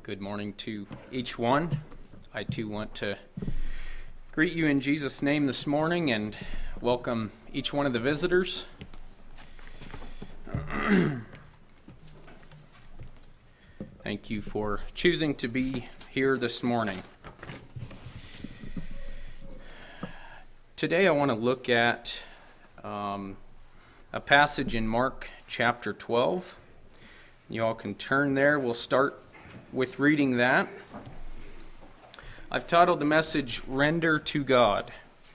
Good morning to each one. I too want to greet you in Jesus' name this morning and welcome each one of the visitors. Thank you for choosing to be here this morning. Today I want to look at a passage in Mark chapter 12. You all can turn there. We'll start with reading that. I've titled the message, Render to God.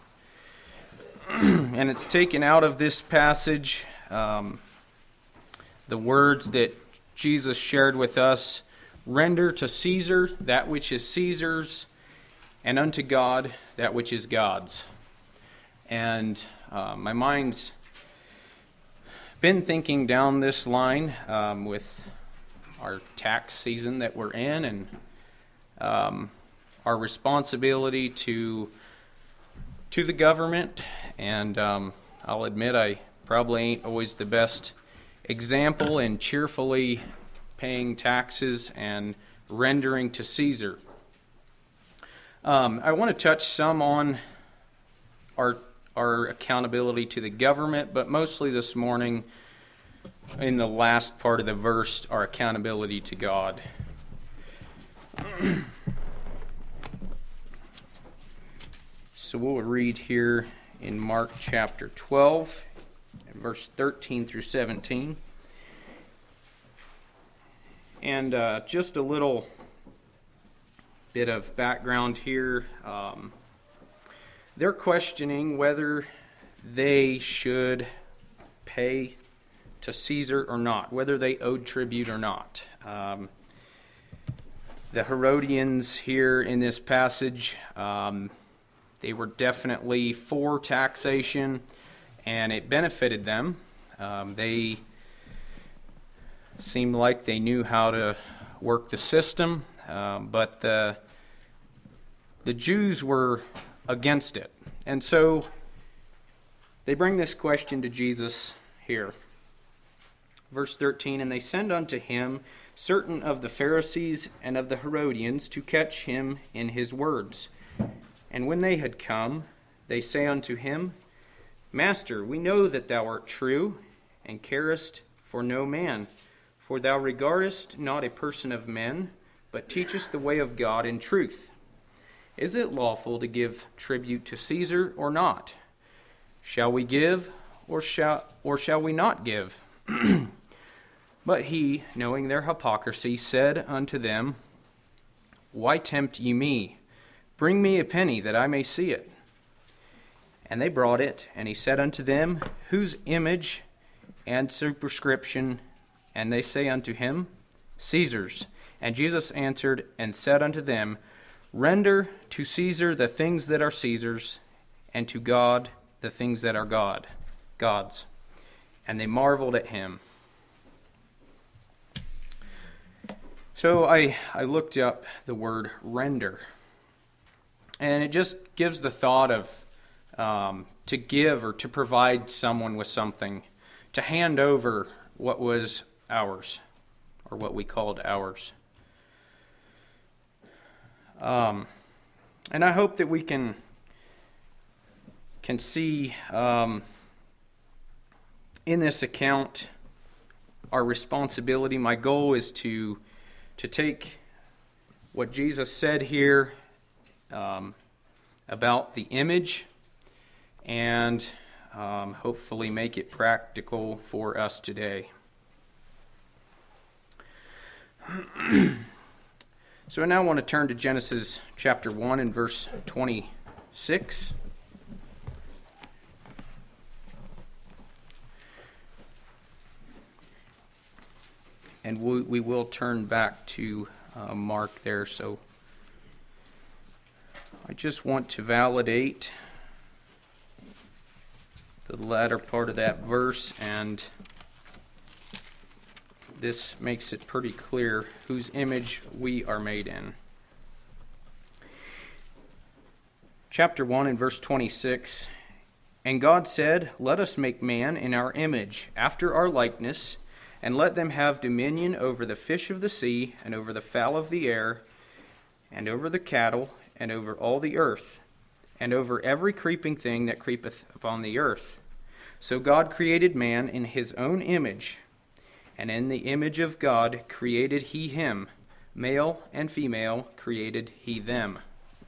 And it's taken out of this passage the words that Jesus shared with us, render to Caesar that which is Caesar's, and unto God that which is God's. And my mind's been thinking down this line with our tax season that we're in and our responsibility to the government. And I'll admit I probably ain't always the best example in cheerfully paying taxes and rendering to Caesar. I want to touch some on our accountability to the government, but mostly this morning, in the last part of the verse, our accountability to God. So we'll read here in Mark chapter 12, verse 13 through 17. And just a little bit of background here. They're questioning whether they should pay to Caesar or not, whether they owed tribute or not. The Herodians here in this passage, they were definitely for taxation, and it benefited them. They seemed like they knew how to work the system, but the Jews were against it. And so they bring this question to Jesus here. Verse 13, and they send unto him certain of the Pharisees and of the Herodians to catch him in his words. And when they had come, they say unto him, Master, we know that thou art true, and carest for no man, for thou regardest not a person of men, but teachest the way of God in truth. Is it lawful to give tribute to Caesar or not? Shall we give, or shall we not give? But he, knowing their hypocrisy, said unto them, Why tempt ye me? Bring me a penny, that I may see it. And they brought it, and he said unto them, Whose image and superscription? And they say unto him, Caesar's. And Jesus answered and said unto them, Render to Caesar the things that are Caesar's, and to God the things that are God's. And they marveled at him. So I looked up the word render, and it just gives the thought of to give or to provide someone with something, to hand over what was ours, or what we called ours. And I hope that we can see in this account our responsibility. My goal is to take what Jesus said here about the image and hopefully make it practical for us today. So I now want to turn to Genesis chapter 1 and verse 26. And we will turn back to Mark there. So I just want to validate the latter part of that verse, and this makes it pretty clear whose image we are made in. Chapter 1 and verse 26. And God said, Let us make man in our image, after our likeness, and let them have dominion over the fish of the sea, and over the fowl of the air, and over the cattle, and over all the earth, and over every creeping thing that creepeth upon the earth. So God created man in his own image, and in the image of God created he him, male and female created he them.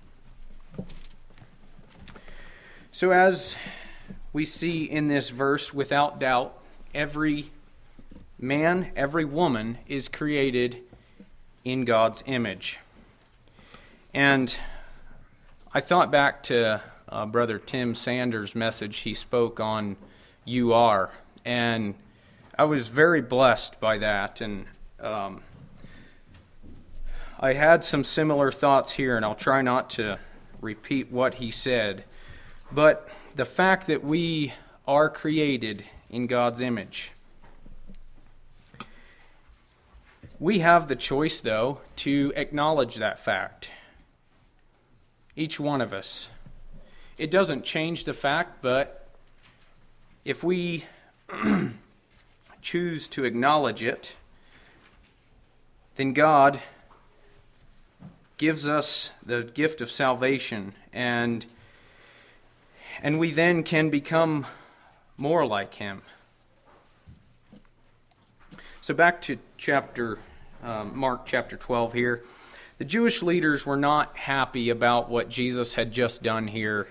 So as we see in this verse, without doubt, every man, every woman is created in God's image. And I thought back to Brother Tim Sanders' message he spoke on You Are, and I was very blessed by that, and I had some similar thoughts here, and I'll try not to repeat what he said. But the fact that we are created in God's image. We have the choice, though, to acknowledge that fact. Each one of us. It doesn't change the fact, but if we choose to acknowledge it, then God gives us the gift of salvation, and we then can become more like Him. So back to Mark chapter 12 here. The Jewish leaders were not happy about what Jesus had just done here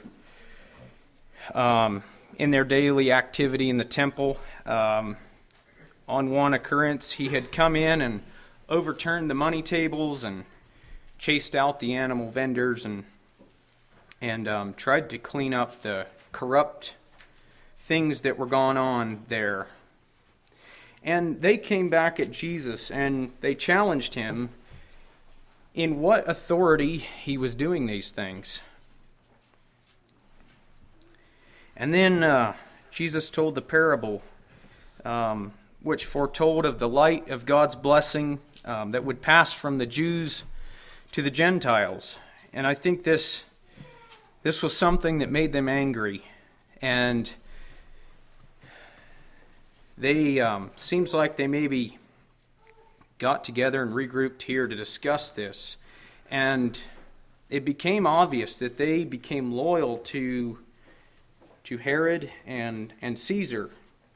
in their daily activity in the temple. On one occurrence, he had come in and overturned the money tables and chased out the animal vendors and tried to clean up the corrupt things that were going on there. And they came back at Jesus and they challenged him in what authority he was doing these things. And then Jesus told the parable which foretold of the light of God's blessing that would pass from the Jews to the Gentiles. And I think this was something that made them angry. And they seems like they maybe got together and regrouped here to discuss this. And it became obvious that they became loyal to Herod and Caesar.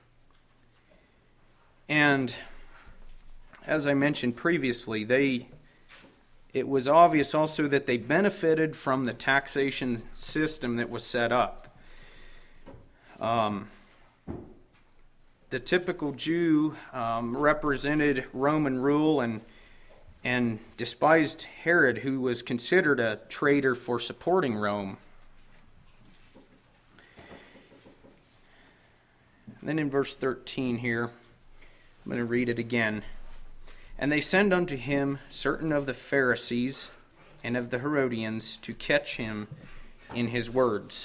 And as I mentioned previously, it was obvious also that they benefited from the taxation system that was set up. The typical Jew represented Roman rule and despised Herod, who was considered a traitor for supporting Rome. And then in verse 13 here, I'm going to read it again. And they send unto him certain of the Pharisees and of the Herodians to catch him in his words.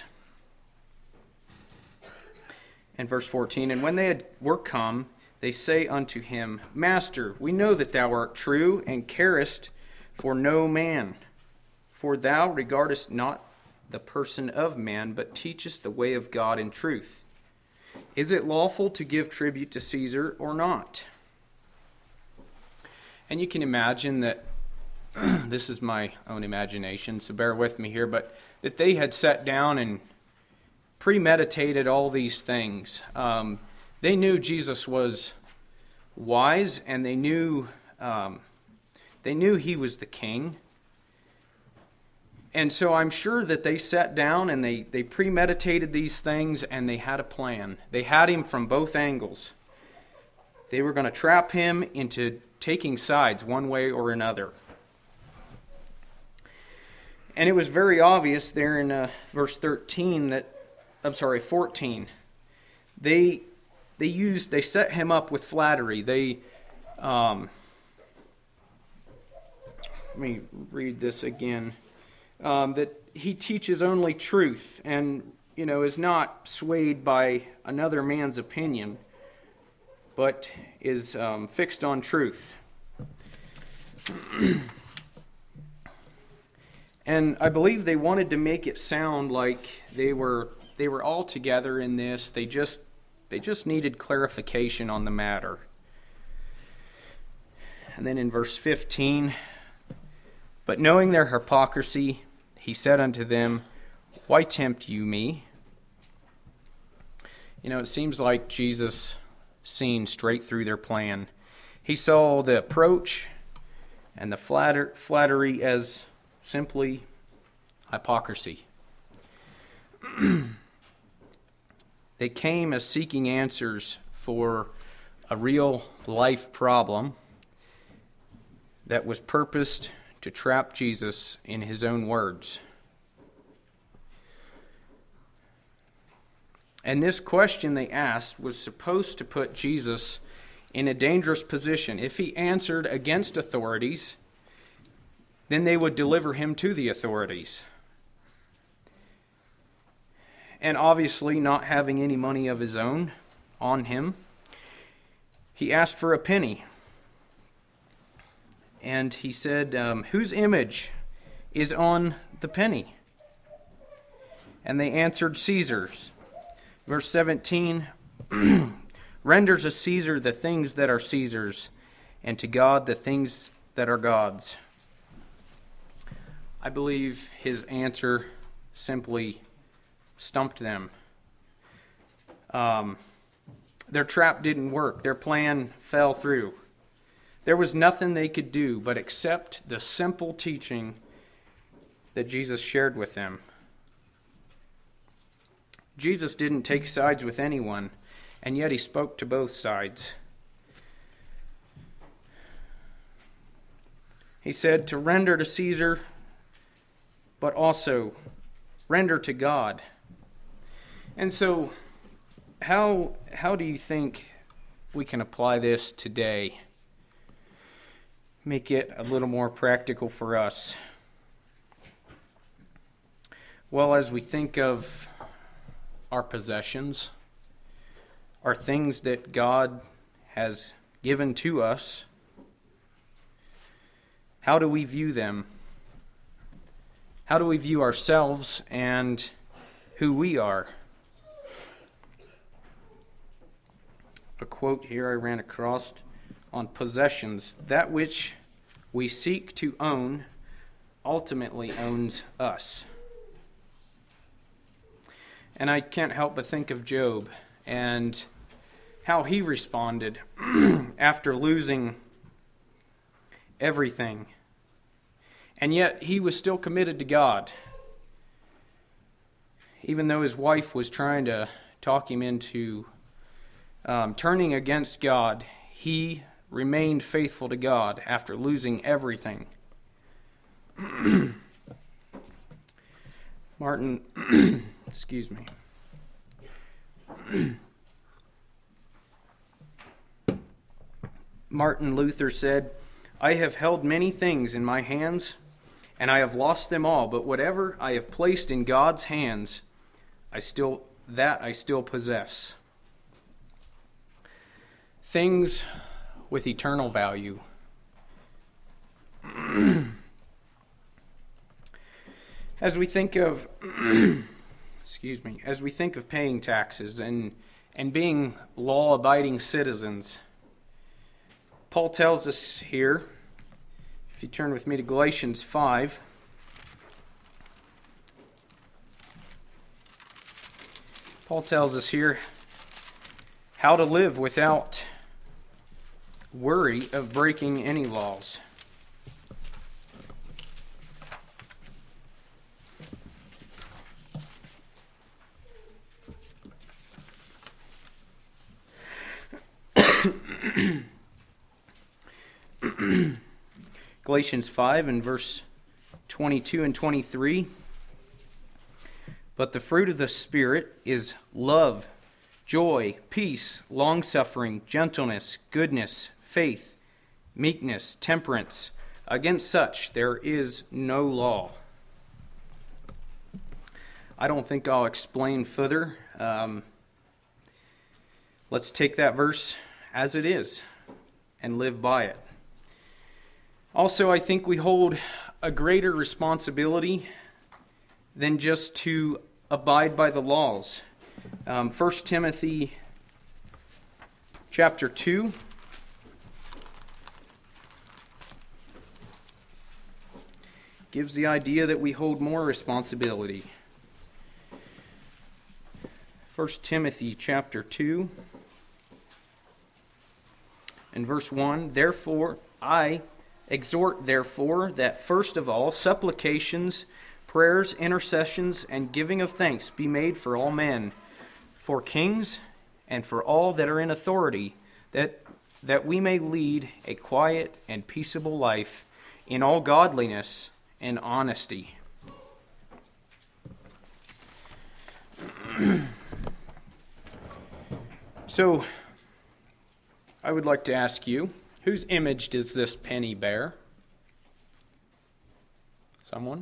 And verse 14, and when they were come, they say unto him, Master, we know that thou art true, and carest for no man. For thou regardest not the person of man, but teachest the way of God in truth. Is it lawful to give tribute to Caesar or not? And you can imagine that, this is my own imagination, so bear with me here, but that they had sat down and premeditated all these things. They knew Jesus was wise, and they knew he was the king. And so I'm sure that they sat down and they premeditated these things, and they had a plan. They had him from both angles. They were going to trap him into taking sides one way or another. And it was very obvious there in verse 14. They set him up with flattery. Let me read this again. That he teaches only truth and, is not swayed by another man's opinion, but is fixed on truth. And I believe they wanted to make it sound like they were all together in this. They just needed clarification on the matter. And then in verse 15, but knowing their hypocrisy, he said unto them, why tempt you me? You know, it seems like Jesus seen straight through their plan. He saw the approach and the flattery as simply hypocrisy. They came as seeking answers for a real life problem that was purposed to trap Jesus in his own words. And this question they asked was supposed to put Jesus in a dangerous position. If he answered against authorities, then they would deliver him to the authorities. And obviously, not having any money of his own on him, he asked for a penny. And he said, whose image is on the penny? And they answered, Caesar's. Verse 17, renders to Caesar the things that are Caesar's, and to God the things that are God's. I believe his answer simply stumped them. Their trap didn't work. Their plan fell through. There was nothing they could do but accept the simple teaching that Jesus shared with them. Jesus didn't take sides with anyone, and yet he spoke to both sides. He said to render to Caesar, but also render to God. And so, how do you think we can apply this today? Make it a little more practical for us. Well, as we think of our possessions, are things that God has given to us, how do we view them? How do we view ourselves and who we are? A quote here I ran across on possessions. That which we seek to own ultimately owns us. And I can't help but think of Job and how he responded after losing everything. And yet he was still committed to God. Even though his wife was trying to talk him into turning against God, he remained faithful to God after losing everything. Excuse me. Martin Luther said, I have held many things in my hands, and I have lost them all, but whatever I have placed in God's hands, I still possess. Things with eternal value. As we think of as we think of paying taxes and being law-abiding citizens, Paul tells us here, if you turn with me to Galatians 5, Paul tells us here how to live without worry of breaking any laws. Galatians 5 and verse 22 and 23. But the fruit of the Spirit is love, joy, peace, long-suffering, gentleness, goodness, faith, meekness, temperance. Against such there is no law. I don't think I'll explain further. Let's take that verse as it is and live by it. Also, I think we hold a greater responsibility than just to abide by the laws. 1 Timothy chapter 2. gives the idea that we hold more responsibility. 1 Timothy chapter 2 and verse 1, "Therefore I exhort, therefore, that first of all supplications, prayers, intercessions, and giving of thanks be made for all men, for kings, and for all that are in authority, that we may lead a quiet and peaceable life in all godliness and honesty." So, I would like to ask you, whose image does this penny bear? Someone?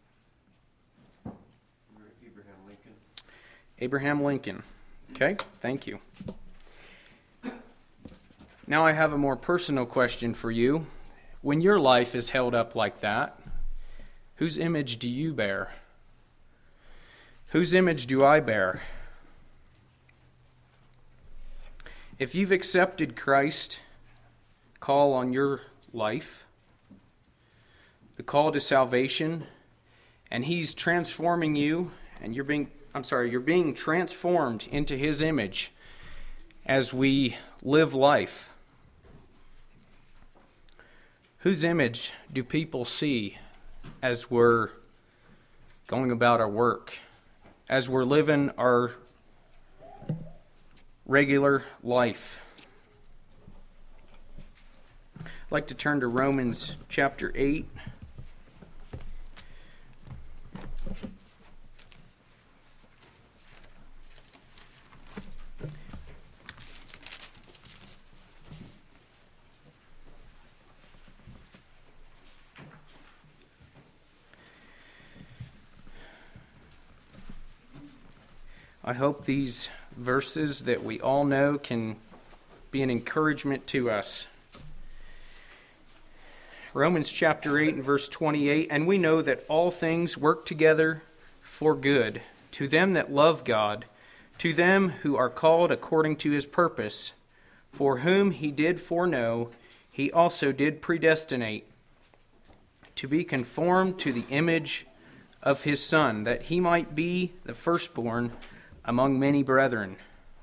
Abraham Lincoln. Abraham Lincoln. Okay, thank you. Now I have a more personal question for you. When your life is held up like that, whose image do you bear? Whose image do I bear? If you've accepted Christ's call on your life, the call to salvation, and He's transforming you, and you're being transformed into His image as we live life. Whose image do people see as we're going about our work, as we're living our regular life? I'd like to turn to Romans chapter 8. I hope these verses that we all know can be an encouragement to us. Romans chapter 8 and verse 28, "And we know that all things work together for good, to them that love God, to them who are called according to His purpose. For whom He did foreknow, He also did predestinate, to be conformed to the image of His Son, that He might be the firstborn among many brethren."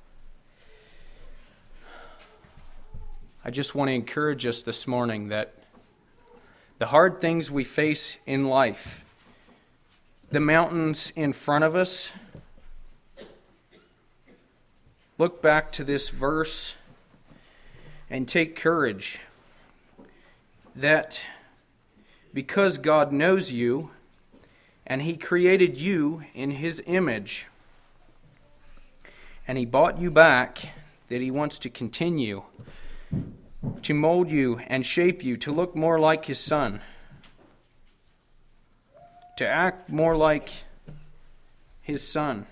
I just want to encourage us this morning that the hard things we face in life, the mountains in front of us, look back to this verse and take courage that because God knows you and He created you in His image, and He bought you back, that He wants to continue to mold you and shape you to look more like His Son, to act more like His Son.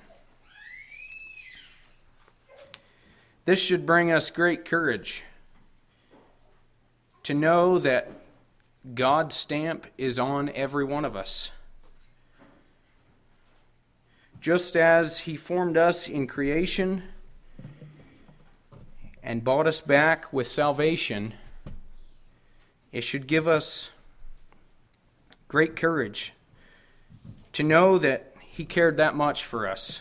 This should bring us great courage to know that God's stamp is on every one of us. Just as He formed us in creation and bought us back with salvation, it should give us great courage to know that He cared that much for us.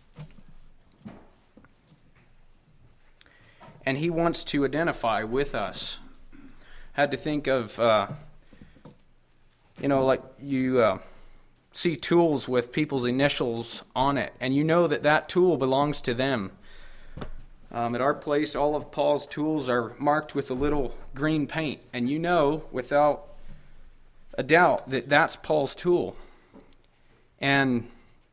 And He wants to identify with us. Had to think of, like you see tools with people's initials on it, and you know that tool belongs to them. At our place, all of Paul's tools are marked with a little green paint, and you know without a doubt that that's Paul's tool. And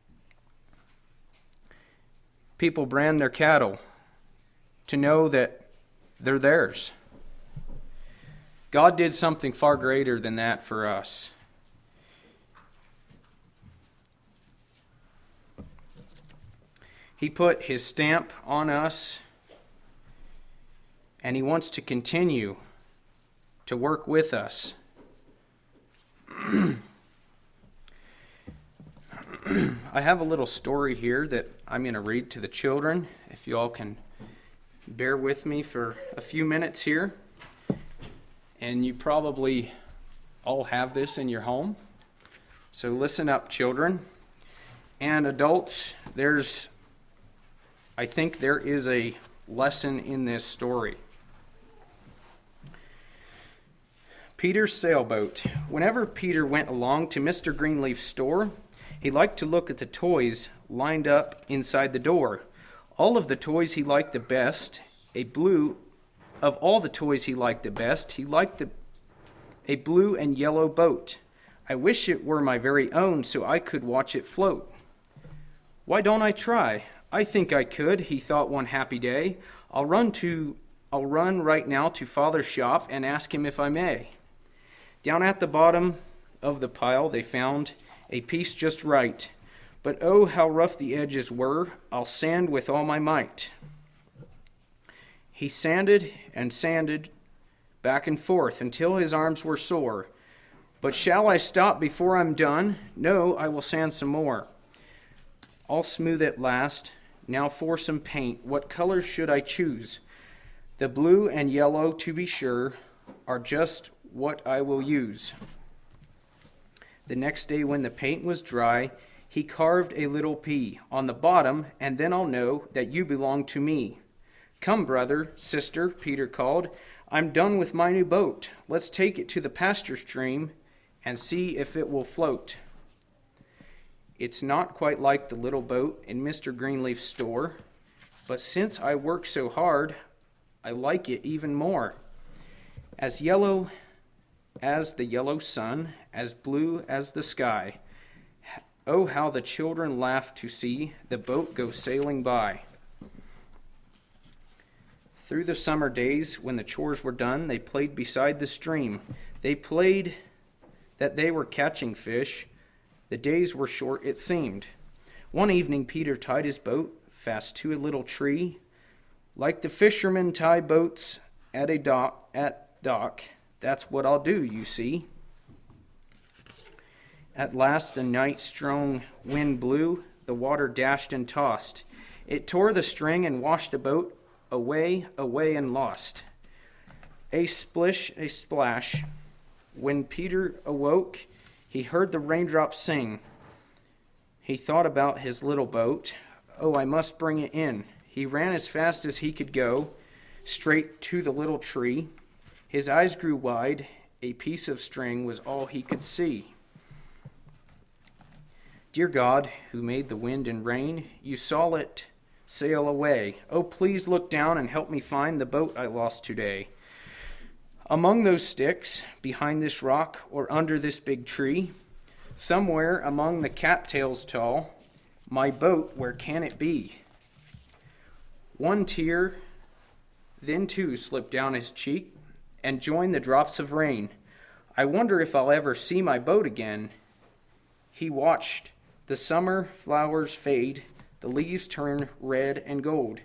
people brand their cattle to know that they're theirs. God did something far greater than that for us. He put His stamp on us, and He wants to continue to work with us. I have a little story here that I'm going to read to the children, if you all can bear with me for a few minutes here. And you probably all have this in your home. So listen up, children and adults. I think there is a lesson in this story. Peter's sailboat. Whenever Peter went along to Mr. Greenleaf's store, he liked to look at the toys lined up inside the door. All of the toys he liked the best, he liked a blue and yellow boat. I wish it were my very own so I could watch it float. Why don't I try? I think I could, he thought one happy day. I'll run right now to Father's shop and ask him if I may. Down at the bottom of the pile they found a piece just right. But oh, how rough the edges were. I'll sand with all my might. He sanded and sanded back and forth until his arms were sore. But shall I stop before I'm done? No, I will sand some more. All smooth at last. Now for some paint. What colors should I choose? The blue and yellow, to be sure, are just what I will use. The next day when the paint was dry, he carved a little P on the bottom, and then I'll know that you belong to me. Come, brother, sister, Peter called. I'm done with my new boat. Let's take it to the pasture stream and see if it will float. It's not quite like the little boat in Mr. Greenleaf's store, but since I work so hard, I like it even more. As yellow as the yellow sun, as blue as the sky. Oh, how the children laughed to see the boat go sailing by. Through the summer days, when the chores were done, they played beside the stream. They played that they were catching fish. The days were short, it seemed. One evening, Peter tied his boat fast to a little tree. Like the fishermen tie boats at dock, that's what I'll do, you see. At last a night-strong wind blew, the water dashed and tossed. It tore the string and washed the boat away, and lost. A splish, a splash. When Peter awoke, he heard the raindrops sing. He thought about his little boat. Oh, I must bring it in. He ran as fast as he could go, straight to the little tree. His eyes grew wide. A piece of string was all he could see. Dear God, who made the wind and rain, you saw it sail away. Oh, please look down and help me find the boat I lost today. Among those sticks, behind this rock, or under this big tree, somewhere among the cattails tall, my boat, where can it be? One tear, then two, slipped down his cheek and joined the drops of rain. I wonder if I'll ever see my boat again. He watched the summer flowers fade, the leaves turn red and gold.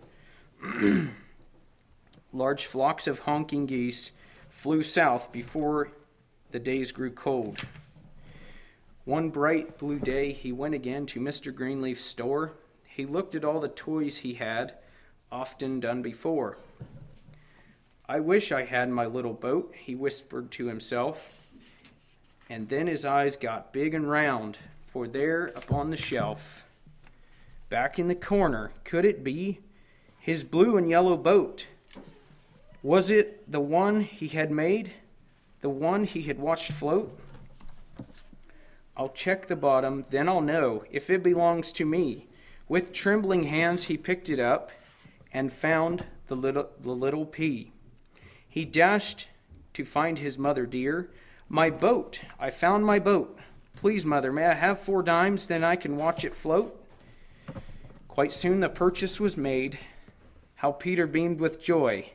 Large flocks of honking geese flew south before the days grew cold. One bright blue day he went again to Mr. Greenleaf's store. He looked at all the toys he had often done before. I wish I had my little boat, he whispered to himself. And then his eyes got big and round, for there upon the shelf, back in the corner, could it be his blue and yellow boat? Was it the one he had made, the one he had watched float? I'll check the bottom, then I'll know if it belongs to me. With trembling hands he picked it up and found the little P. He dashed to find his mother dear. My boat, I found my boat. Please, mother, may I have 4 dimes, then I can watch it float? Quite soon the purchase was made. How Peter beamed with joy.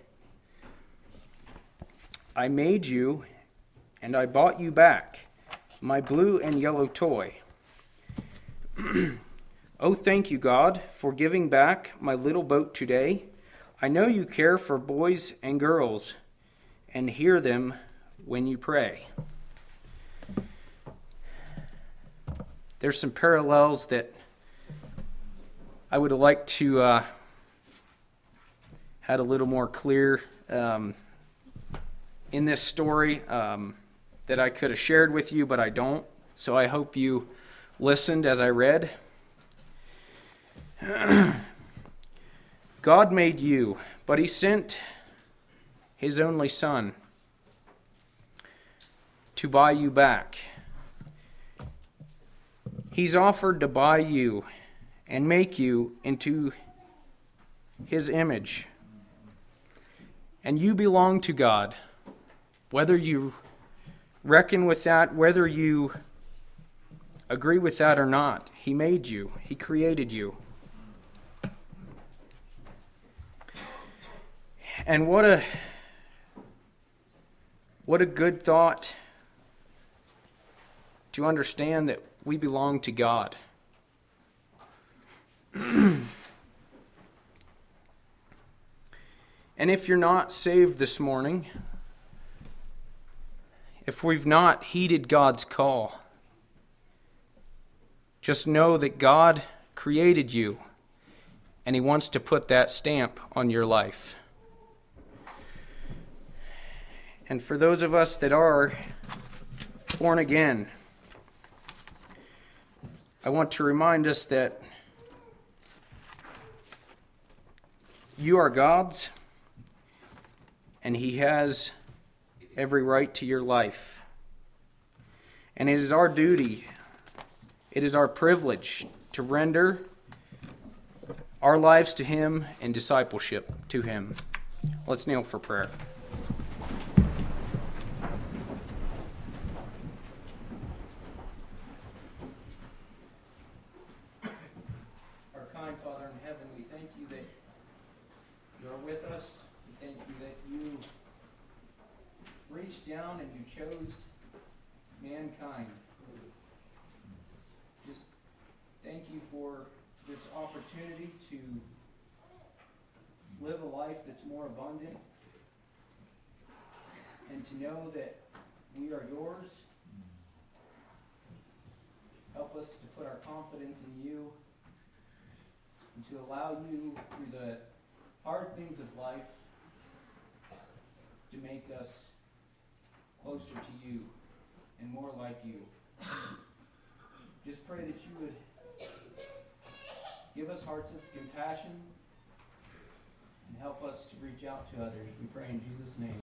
I made you, and I bought you back, my blue and yellow toy. Oh, thank you, God, for giving back my little boat today. I know you care for boys and girls, and hear them when you pray. There's some parallels that I would have liked to had a little more clear in this story that I could have shared with you, but I don't. So I hope you listened as I read. God made you, but he sent his only Son to buy you back. He's offered to buy you and make you into his image. And you belong to God. Whether you reckon with that, whether you agree with that or not, he made you. He created you. And what a good thought to understand that we belong to God. And if you're not saved this morning, if we've not heeded God's call, just know that God created you, and he wants to put that stamp on your life. And for those of us that are born again, I want to remind us that you are God's, and he has every right to your life. And it is our duty, it is our privilege to render our lives to him in discipleship to him. Let's kneel for prayer. Our kind Father in heaven, we thank you that you are with us. We thank you that you reached down and you chose mankind. Just thank you for this opportunity to live a life that's more abundant and to know that we are yours. Help us to put our confidence in you and to allow you through the hard things of life to make us closer to you and more like you. Just pray that you would give us hearts of compassion and help us to reach out to others. We pray in Jesus' name.